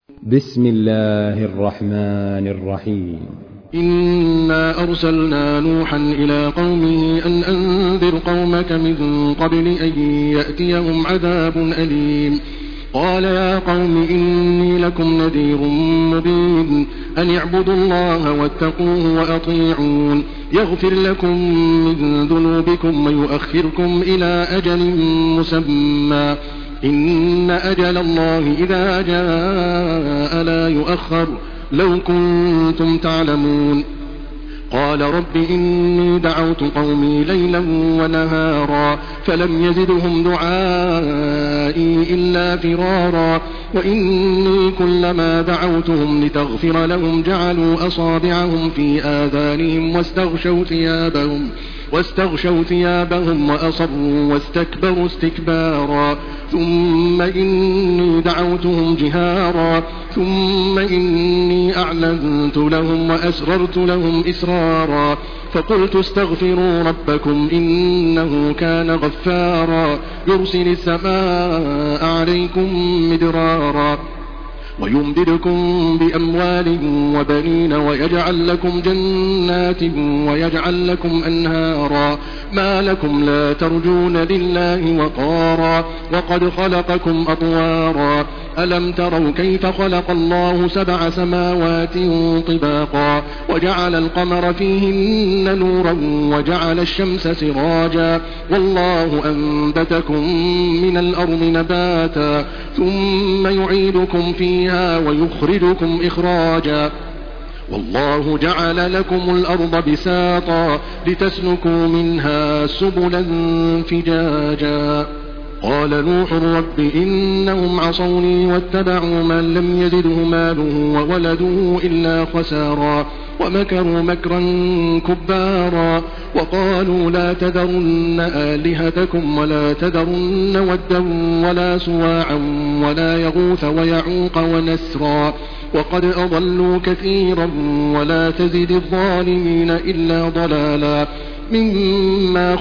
بسم الله الرحمن الرحيم. إنا أرسلنا نوحا إلى قومه أن أنذر قومك من قبل أن يأتيهم عذاب أليم. قال يا قوم إني لكم نذير مبين أن اعبدوا الله واتقوه وأطيعون يغفر لكم من ذنوبكم ويؤخركم إلى أجل مسمى إن أجل الله إذا جاء لا يؤخر لو كنتم تعلمون. قال رب إني دعوت قومي ليلا ونهارا فلم يزدهم دعائي إلا فرارا وإني كلما دعوتهم لتغفر لهم جعلوا أصابعهم في آذانهم واستغشوا ثيابهم وأصروا واستكبروا استكبارا ثم إني دعوتهم جهارا ثم إني أعلنت لهم وأسررت لهم إسرارا فقلت استغفروا ربكم إنه كان غفارا يرسل السماء عليكم مدرارا ويمددكم بأموال وبنين ويجعل لكم جنات ويجعل لكم أنهارا ما لكم لا ترجون لله وقارا وقد خلقكم أطوارا ألم تروا كيف خلق الله 7 سماوات طباقا وجعل القمر فيهن نورا وجعل الشمس سراجا والله أنبتكم من الأرض نباتا ثم يعيدكم فيها ويخرجكم إخراجا والله جعل لكم الأرض بساطا لتسلكوا منها سبلا فجاجا. قال نوح رب إنهم عصوني واتبعوا من لم يزده ماله وولده إلا خسارا ومكروا مكرا كبارا وقالوا لا تذرن آلهتكم ولا تذرن ودا ولا سواعا ولا يغوث ويعوق ونسرا وقد أضلوا كثيرا ولا تزد الظالمين إلا ضلالا مما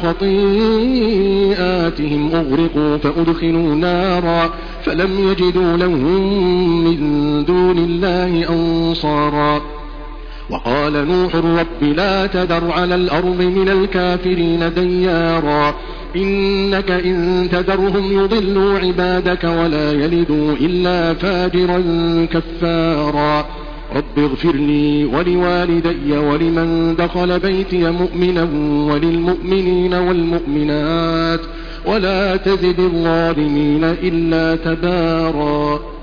خطيئاتهم أغرقوا فأدخلوا نارا فلم يجدوا لهم من دون الله أنصارا. وقال نوح رب لا تذر على الأرض من الكافرين ديارا إنك إن تذرهم يضلوا عبادك ولا يلدوا إلا فاجرا كفارا. رب اغفر لي ولوالدي ولمن دخل بيتي مؤمنا وللمؤمنين والمؤمنات ولا تزد الظالمين إلا تبارا.